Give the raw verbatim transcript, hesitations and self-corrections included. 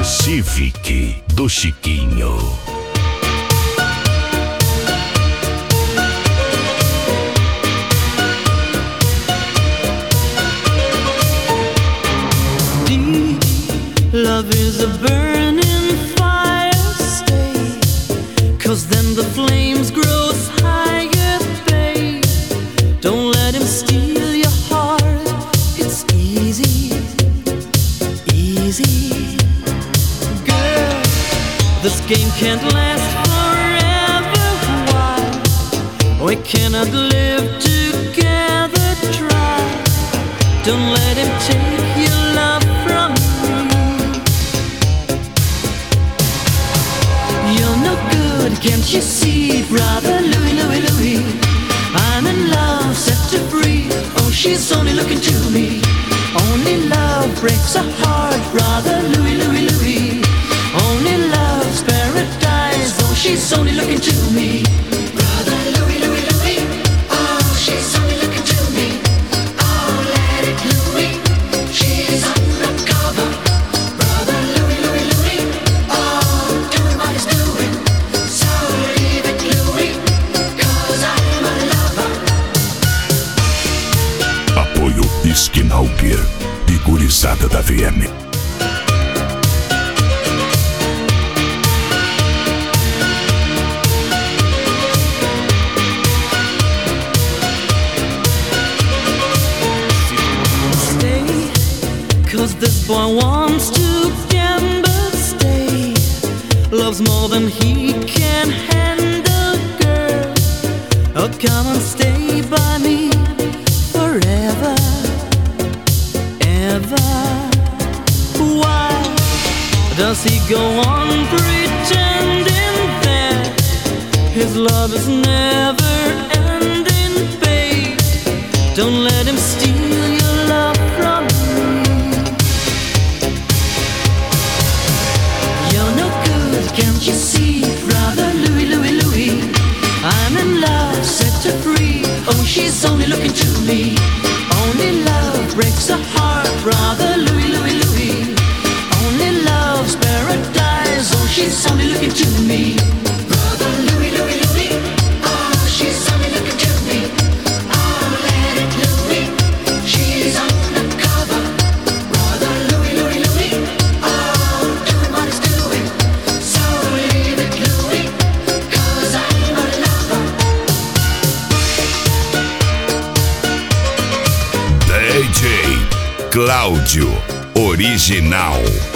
Pacific do Chiquinho. Deep love is a burning fire, stay, 'cause then the flames grow higher, babe. Don't let him steal your heart, it's easy, easy. Girl, this game can't last forever, why? We cannot live together, try. Don't let him take your love from me. You're no good, can't you see, brother Louie, Louie, Louie? I'm in love, set to free. Oh, she's only looking to me. Only love breaks a heart, brother Louie, Louie, Louie. Only love's paradise. Oh, she's only looking to me. Brother Louie, Louie, Louie. Oh, she's only looking to me. Oh, let it Louie. She's undercover. Brother Louie, Louie, Louie. Oh, doing what he's doing. So leave it Louie, 'cause I'm a lover. Apoio Skin Alpier e Gurizada da V M. Stay, 'cause this boy wants to gamble, stay. Loves more than he can handle, girl. Oh, come and stay by me forever, ever. Why does he go on pretending that his love is never ending, babe? Don't let him steal your love from me. You're no good, can't you see, brother Louie, Louie, Louie? I'm in love, set to free. Oh, she's only looking to me. Only love breaks a heart, brother Louie, Louie, Louie. Only love's paradise. Oh, she's only looking to me. Brother Louie, Louie, Louie. Oh, she's only looking to me. Oh, let it Louie. She's undercover. Brother Louie, Louie, Louie. Oh, doing what he's doing. So leave it Louie, 'cause I'm a lover. D J Cláudio Original.